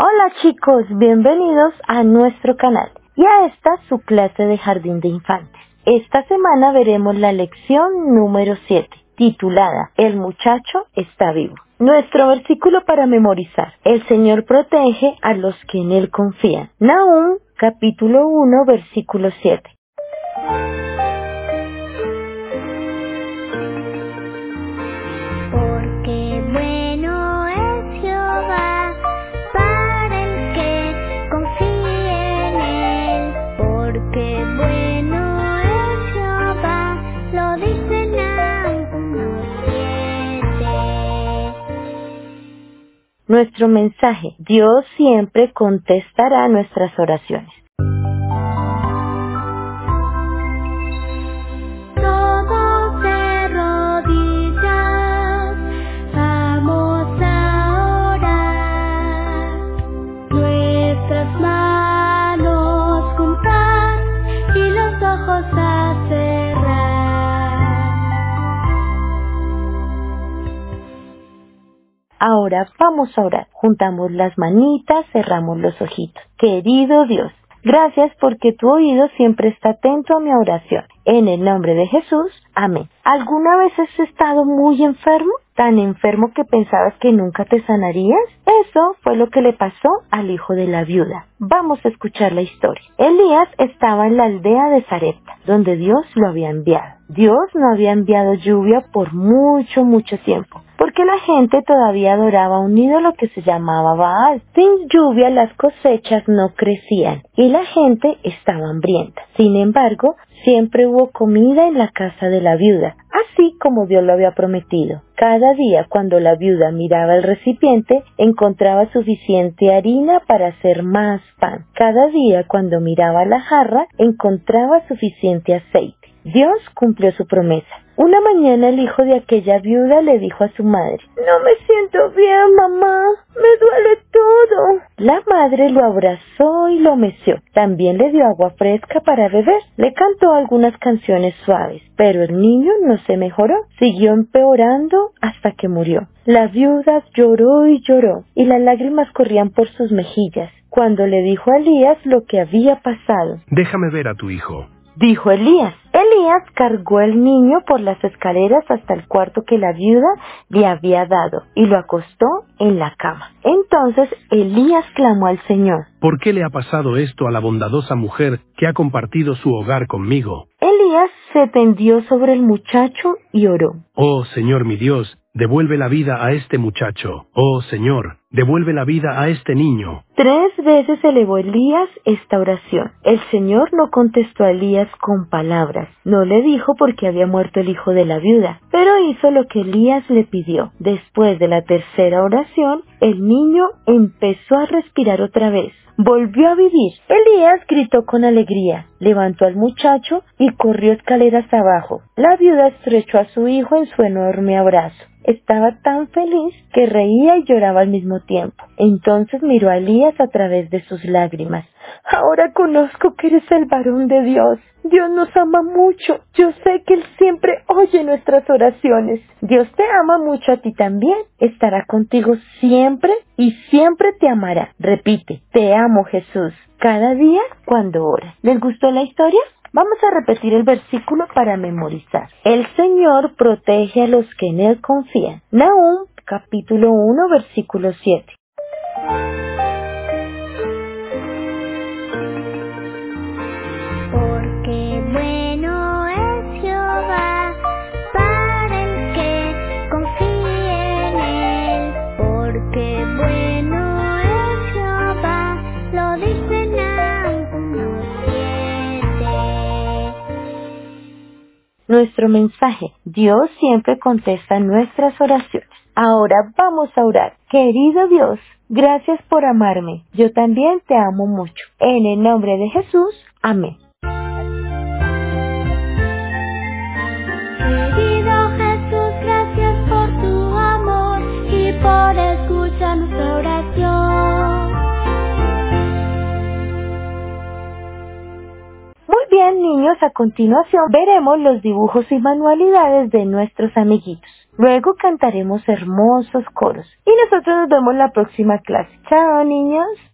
Hola chicos, bienvenidos a nuestro canal y a esta su clase de Jardín de Infantes. Esta semana veremos la lección número 7, titulada El muchacho está vivo. Nuestro versículo para memorizar: el Señor protege a los que en Él confían. Nahum, capítulo 1, versículo 7. Porque bueno es Jehová para el que confía en Él. Porque bueno es Jehová, lo dice Nahum 1:7. Nuestro mensaje: Dios siempre contestará nuestras oraciones. Todos de rodillas, vamos a orar. Nuestras manos juntar y los ojos a cerrar. Ahora vamos a orar. Juntamos las manitas, cerramos los ojitos. Querido Dios, gracias porque tu oído siempre está atento a mi oración. En el nombre de Jesús, amén. ¿Alguna vez has estado muy enfermo? ¿Tan enfermo que pensabas que nunca te sanarías? Eso fue lo que le pasó al hijo de la viuda. Vamos a escuchar la historia. Elías estaba en la aldea de Sarepta, donde Dios lo había enviado. Dios no había enviado lluvia por mucho tiempo, porque la gente todavía adoraba un ídolo que se llamaba Baal. Sin lluvia las cosechas no crecían y la gente estaba hambrienta. Sin embargo, siempre hubo comida en la casa de la viuda, así como Dios lo había prometido. Cada día, cuando la viuda miraba el recipiente, encontraba suficiente harina para hacer más pan. Cada día, cuando miraba la jarra, encontraba suficiente aceite. Dios cumplió su promesa. Una mañana el hijo de aquella viuda le dijo a su madre: «No me siento bien, mamá, me duele todo». La madre lo abrazó y lo meció. También le dio agua fresca para beber. Le cantó algunas canciones suaves, pero el niño no se mejoró. Siguió empeorando hasta que murió. La viuda lloró y lloró, y las lágrimas corrían por sus mejillas cuando le dijo a Elías lo que había pasado. «Déjame ver a tu hijo», dijo Elías. Elías cargó al niño por las escaleras hasta el cuarto que la viuda le había dado y lo acostó en la cama. Entonces Elías clamó al Señor: «¿Por qué le ha pasado esto a la bondadosa mujer que ha compartido su hogar conmigo?» Elías se tendió sobre el muchacho y oró: «Oh Señor mi Dios, devuelve la vida a este muchacho. Oh Señor, devuelve la vida a este niño». 3 veces elevó Elías esta oración. El Señor no contestó a Elías con palabras. No le dijo por qué había muerto el hijo de la viuda, pero hizo lo que Elías le pidió. Después de la tercera oración, el niño empezó a respirar otra vez. Volvió a vivir. Elías gritó con alegría, levantó al muchacho y corrió escaleras abajo. La viuda estrechó a su hijo en su enorme abrazo. Estaba tan feliz que reía y lloraba al mismo tiempo. Entonces miró a Elías a través de sus lágrimas. «Ahora conozco que eres el varón de Dios. Dios nos ama mucho. Yo sé que Él siempre oye nuestras oraciones. Dios te ama mucho a ti también. Estará contigo siempre y siempre te amará». Repite: «Te amo, Jesús», cada día cuando oras. ¿Les gustó la historia? Vamos a repetir el versículo para memorizar. El Señor protege a los que en Él confían. Nahum, capítulo 1, versículo 7. Porque bueno es Jehová para el que confía en Él. Porque bueno es Jehová, lo dice Nahum 1:7. Nuestro mensaje: Dios siempre contesta nuestras oraciones. Ahora vamos a orar. Querido Dios, gracias por amarme. Yo también te amo mucho. En el nombre de Jesús, amén. Querido Jesús, gracias por tu amor y por escuchar nuestra oración. Muy bien, niños, a continuación veremos los dibujos y manualidades de nuestros amiguitos. Luego cantaremos hermosos coros. Y nosotros nos vemos la próxima clase. Chao, niños.